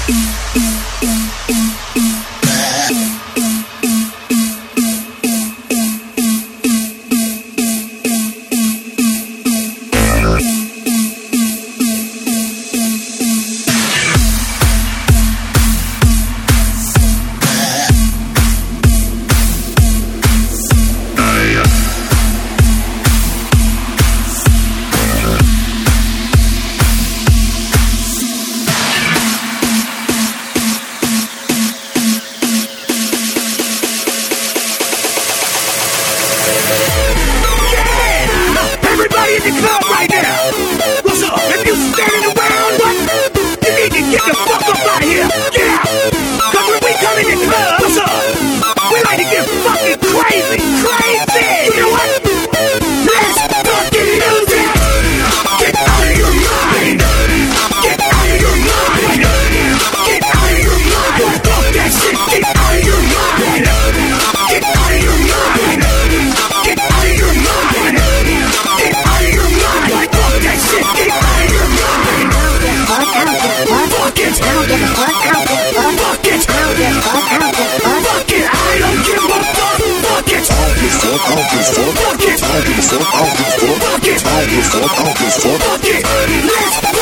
Everybody in the club right now. What's up? If you standing around, what? You need to get the fuck up out of here. Get out. Cause when we come in the club, what's up? We like to get fucking crazy. Crazy. You know what? Let's fucking lose it. Get out of your mind. Get out of your mind. Get out of your mind. Fuck that shit. Get out of your mind. Get out of your mind. Get out of your mind. Get out of your mind. Fuck that shit. Get out of your mind. Fuck it. I don't give a fuck. Fuck it. I don't give a fuck. Fuck it. I don't give a fuck. Fuck it. I don't give a fuck. Fuck it. I don't give a fuck. Fuck it. I don't give a fuck. Fuck it. Let's